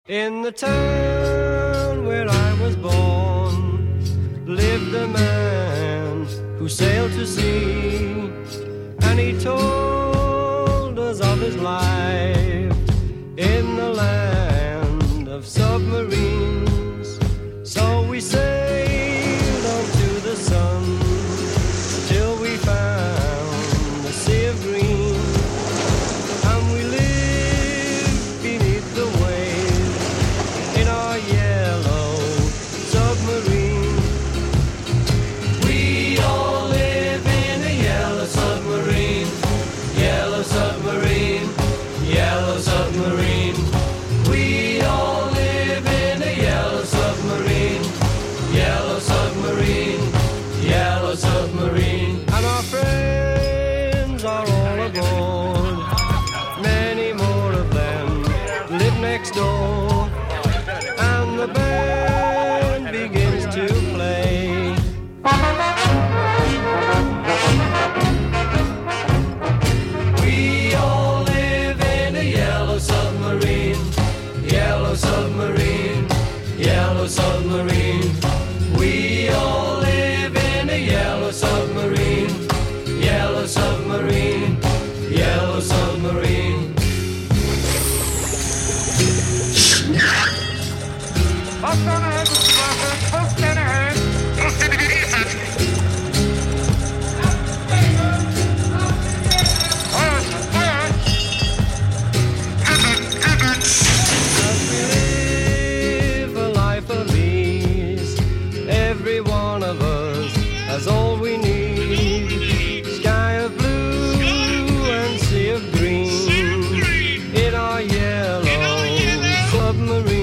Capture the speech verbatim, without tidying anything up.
In the town where I was born lived a man who sailed to sea, and he told us of his life in the land of submarines. So we sailed on to the sun till we found the sea of green, and we lived beneath the waves in our yellow submarine. We all live in a yellow submarine, yellow submarine, yellow submarine. We all live in a yellow submarine, yellow submarine, yellow submarine. And our friends are all aboard, many more of them live next door, and the band begins to play. We all live in a yellow submarine, yellow submarine, yellow submarine. We all live in a yellow submarine, yellow submarine, yellow submarine. As we live a life of ease, every one of us has all we need. Sky of blue and sea of green in our yellow submarine.